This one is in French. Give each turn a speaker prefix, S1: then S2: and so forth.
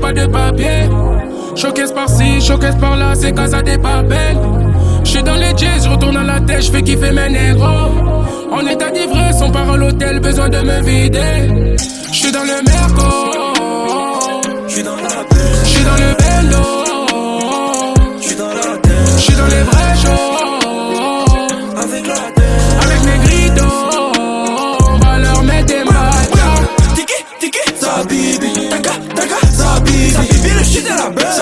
S1: pas de papier. Showcase par-ci, showcase par-là, c'est casa des papels. J'suis dans les jazz, j'retourne à la tête, j'fais kiffer mes négros. En état d'ivresse, on part à l'hôtel, besoin de me vider. J'suis dans le merco,
S2: J'suis dans la paix,
S1: j'suis dans le bendo,
S2: j'suis dans la terre,
S1: j'suis dans les vrais shows.
S2: avec la terre,
S1: Avec mes gridos, on va leur mettre des matas.
S2: Tiki, tiki, Zabibi, taka, taka, Zabibi, Zabibi, le shit de la belle.